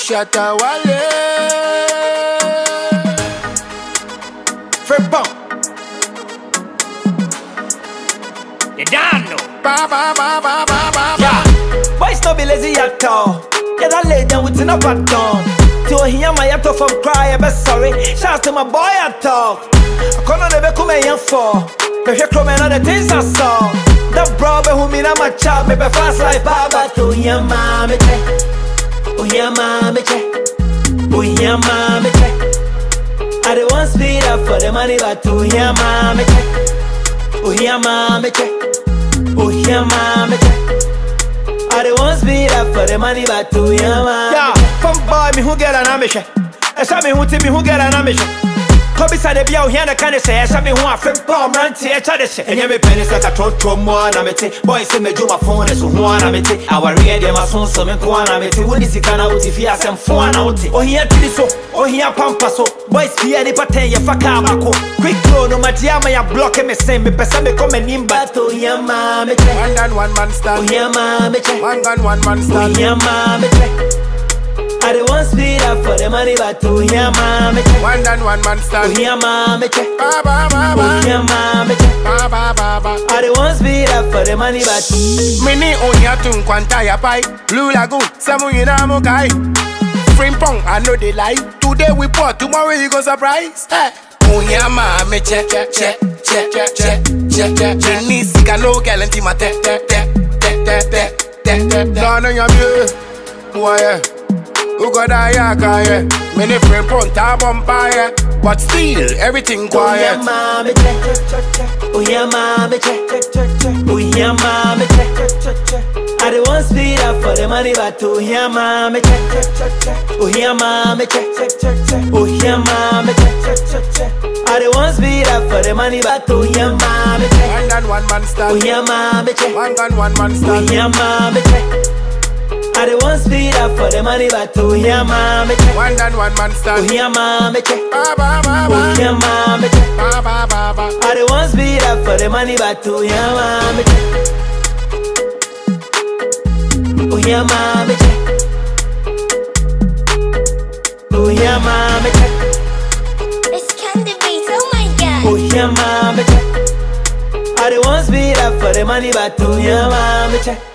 Shatta Wale. Fred Bump. You don't know. Ba ba ba ba ba ba. Yeah. Boys no be lazy at all. Yeah, that lay down with no pardon. To hear my yato from cry, but sorry. Shout to my boy I talk. I can't never come here for. But you come on the things I saw. The brother who me na my child, me be fast like Baba. To hear mommy check. Oh yeah, mommy check. Oh yeah, mommy check. I don't want speed up for the money, but to hear mommy check. Oh yeah, mommy check. Oh yeah, mommy check. I don't want speed up for the money, but to hear mommy. Yeah, from boy me who get an ambition. I saw me who tell me who get an ambition. Come beside the bill here, the kind of say, I saw me who a friend bomb run to each other. And you me pennies like a trot from one, I'm it. Boys say me do my phone is one, I'm it. Our radio, my son, so me go on, I'm it. What is it kind of if you have some fun out? Oh, here to so, oh, here pampa so. Boys, here the pattern, you fuck out. Quick flow, no matter how my block me send me, person me come and in back to your mommy. One gun, one man stand. Oh, yeah, mommy. One gun, one man stand. Oh, yeah, mommy. I don't want speed up for the money, but to hear mommy. One gun, one man stand. Oh, yeah, mommy. Ba ba ba ba. Oh, yeah, mommy. Ba ba ba ba. I don't want speed up for the money, but Mini onya tun kwanta ya pai. Blue Lagoon, Samu Yinamo Kai. Frimpong, I know they lie. Today we pour, tomorrow you go surprise. Hey. Onya mame check check check check check check check check. Jenny sika no galanti ma te te te te te te te. Dono ya mie, boy. Who got a yaka, yeah? Many friend front a bumper, yeah. But still, everything quiet. Oh yeah, mommy, check. Oh yeah, mommy, check. Oh yeah, mommy, check. I don't want speed up for the money, but to hear mommy, check. Oh yeah, mommy, check. Oh yeah, mommy, check. I don't want speed up for the money, but to hear mommy, check. One gun, one man stand. Oh yeah, mommy, check. One gun, one man stand. Oh yeah, mommy, check. I don't want speed up for the money, but to hear mommy check. One gun, one man stand. Oh yeah, mommy check. Ba ba ba ba. Oh yeah, mommy check. Ba ba ba ba. I don't want speed up for the money, but to hear mommy check. Oh yeah, mommy check. Oh yeah, mommy check. It's Candy Beats, oh my god. Oh yeah, mommy check. I don't want speed up for the money, but to hear mommy check.